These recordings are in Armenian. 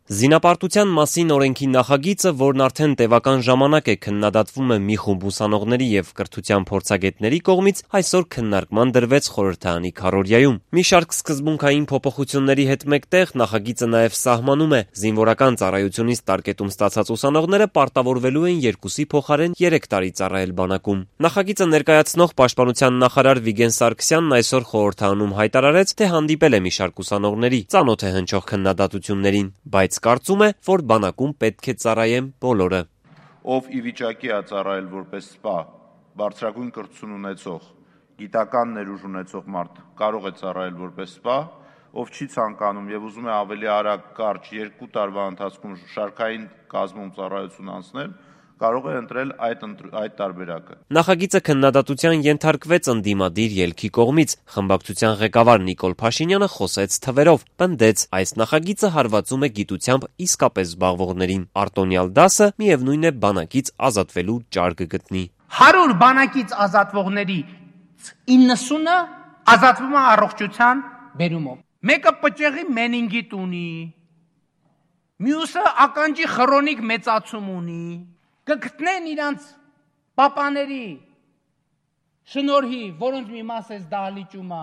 Զինապարտության մասին օրենքի նախագիծը, որն արդեն տևական ժամանակ է քննադատվում է մի խումբ ուսանողների եւ կրթության փորձագետների կողմից, այսօր քննարկման դրվեց խորհրդարանի քառօրյայում։ Մի շարք սկզբունքային փոփոխությունների հետ մեկտեղ նախագիծը նաեւ սահմանում է զինվորական ծառայությունից տարկետում ստացած ուսանողները պարտավորվելու են 2-ի փոխարեն 3 տարի ծառայել բանակում։ Նախագիծը ներկայացնող պաշտպանության նախարար Վիգեն Սարգսյանն այսօր խորհրդարանում հայտարարեց, թե հանդիպել է մի շարք ուսանողների, ծանոթ է հնչող քննադատություններին, բայց կարծում է, որ բանակում պետք է ծառայեն բոլորը։ Ով ի վիճակի է ծառայել որպես սպա, բարձրագույն կրթություն ունեցող, գիտական ներուժ ունեցող մարդ կարող է ծառայել որպես սպա, ով չի ցանկանում եւ ուզում է ավելի արագ կարճ 2 տարվա ընթացքում շարքային կազմում ծառայություն անցնել, կարող է ընտրել այդ տարբերակը։ Նախագիծը քննադատության ենթարկվեց ընդդիմադիր ելքի կողմից։ Խմբակցության ղեկավար Նիկոլ Փաշինյանը խոսեց թվերով, պնդեց, այս նախագիծը հարվածում է գիտությամբ իսկապես զբաղվողներին։ Արտոնյալ դասը միևնույն է բանակից ազատվելու ճար կգտնի։ 100 բանակից ազատվողների 90-ը ազատվում է առողջության բերումով։ Մեկը պճեղի մենինգիտ ունի, մյուսը ականջի խրոնիկ մեծացում ունի։ Կգտնեն իրանց պապաների շնորհի, որոնց մի մաս էս դահլիճում է,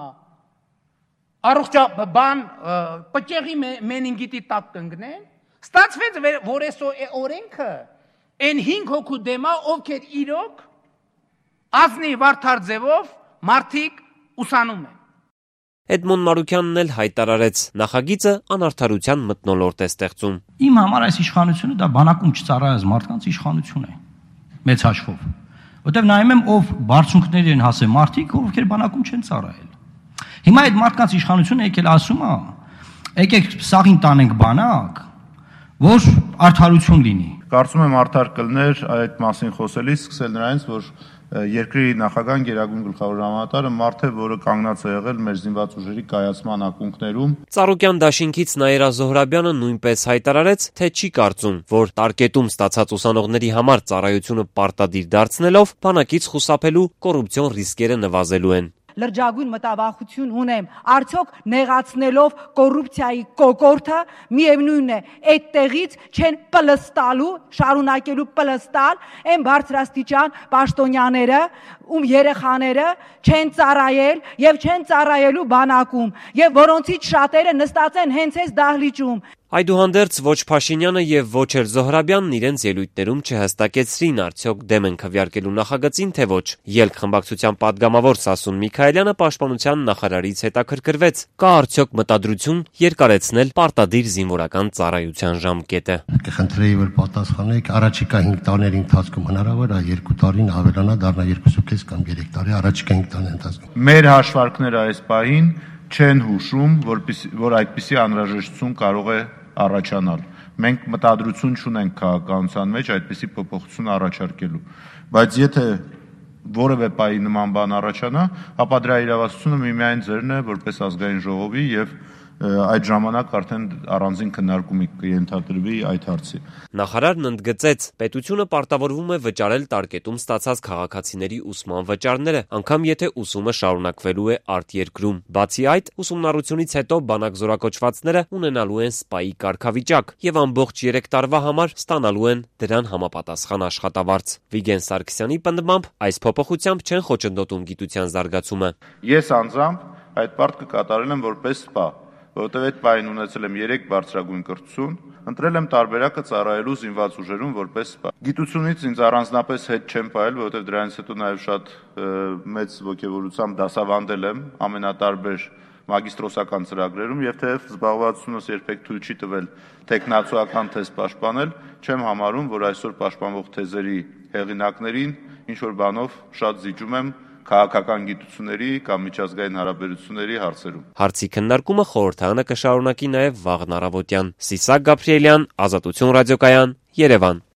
առողջաբան պճեղի մենինգիտի տակ կընկնեն, ստացվեց, որ այս օրենքը այն 5 հոգու դեմ է, ովքեր իրոք ազնի վարդար ձևով մարդիկ ուսանում են։ Էդմոն Մարուկյանն էլ հայտարարեց, նախագիծը անարդարության մթնոլորտ է ստեղծում։ Իմ համար այս իշխանությունը դա բանակում չծառայած մարդկանց իշխանություն է, մեծ հաշվով, որտեղ նայում եմ, ով բարձունքներ են հասել մարդիկ, ովքեր բանակում չեն ծառայել։ Հիմա այդ մարդկանց իշխանությունը եկել ասում է, եկեք սաղին տանենք բանակ, որ արդարություն լինի։ Կարծում եմ արդար կլներ այդ մասին խոսելիս սկսել նրանից, որ երկրի նախագահան գերագույն գլխավոր հրամանատարը մարդ է, որը կանգնած է եղել մեր զինված ուժերի կայացման ակունքներում։ Ծառուկյան դաշինքից Նաիրա Զոհրաբյանը նույնպես հայտարարեց, թե չի կարծում, որ տարկետում ստացած ուսանողների համար ծառայությունը պարտադիր դարձնելով բանակից խուսափելու կոռուպցիոն ռիսկերը նվազելու են։ Լրջագույն մտավախություն ունեմ, արդյոք նեղացնելով կոռուպցիայի կոկորդը, միևնույն է, այդ տեղից չեն պլստալու, շարունակելու պլստալ այն բարձրաստիճան պաշտոնյաները, ում երեխաները չեն ծառայել եւ չեն ծառայելու բանակում, եւ որոնցից շատերը նստած են հենց այս դահլիճում։ Այդուհանդերձ ոչ Փաշինյանը եւ ոչ էլ Զոհրաբյանն իրենց ելույթներում չհստակեցրին արդյոք դեմ են քվեարկելու նախագծին, թե ոչ։ Ելք խմբակցության падգամավոր Սասուն Միքայելյանը պաշտպանության նախարարից հետաքրքրվեց. կա արդյոք մտադրություն երկարեցնել պարտադիր զինվորական ծառայության ժամկետը։ Կխնդրեի, որ պատասխանեք, առաջիկա 5 տարիների ընթացքում հնարավոր է 2 տարին ավելանա, դառնա 2.5 կամ 3 տարի, առաջիկա 5 տարիների ընթացքում։ Մեր հաշվարկները այս պահին չեն հուշում, որ այդպիսի անհրաժեշտություն կարող է առաջանալ։ Մենք մտադրություն չունենք քաղաքականության մեջ այդպիսի փոփոխություն առաջարկելու, բայց եթե որևէ պահի նման բան առաջանա, ապա դրա իրավասությունը միմիայն ձերն է որպես ազգային ժողովի եւ այդ ժամանակ արդեն առանձին քննարկումի կենթադրվի այդ հարցի։ Նախարարն ընդգծեց, պետությունը պարտավորվում է վճարել տարկետում ստացած քաղաքացիների ուսման վճարները, անգամ եթե ուսումը շարունակվելու է արտերկրում։ Բացի այդ, ուսումնառությունից հետո բանակ զորակոչվածները ունենալու են սպայի կարգավիճակ եւ ամբողջ 3 տարվա համար ստանալու են դրան համապատասխան աշխատավարձ։ Վիգեն Սարգսյանի պնդմամբ, այս փոփոխությամբ չեն խոչընդոտում գիտության զարգացումը։ Ես անձամբ այդ պարտքը կատարել եմ որպես սպա, որովհետև այդ պահին ունեցել եմ 3 բարձրագույն կրթություն, ընտրել եմ տարբերակը ծառայելու զինված ուժերում որպես սպա։ Գիտությունից ինձ առանձնապես հետ չեմ պահել, որովհետև դրանից հետո նաև շատ մեծ ոգևորությամբ դասավանդել եմ ամենատարբեր մագիստրոսական ծրագրերում եւ թեև զբաղվածությունս երբեք թույլ չի տվել տեխնացուական թեզ պաշտպանել, չեմ համարում, որ այսօր պաշտպանվող թեզերի հեղինակներին ինչ որ բանով շատ զիջում եմ քաղաքական գիտությունների կամ միջազգային հարաբերությունների հարցերում։ Հարցի քննարկումը խորհրդարանը կշարունակի նաև վաղն առավոտյան։ Սիսակ Գաբրիելյան, Ազատություն ռադիոկայան, Երևան։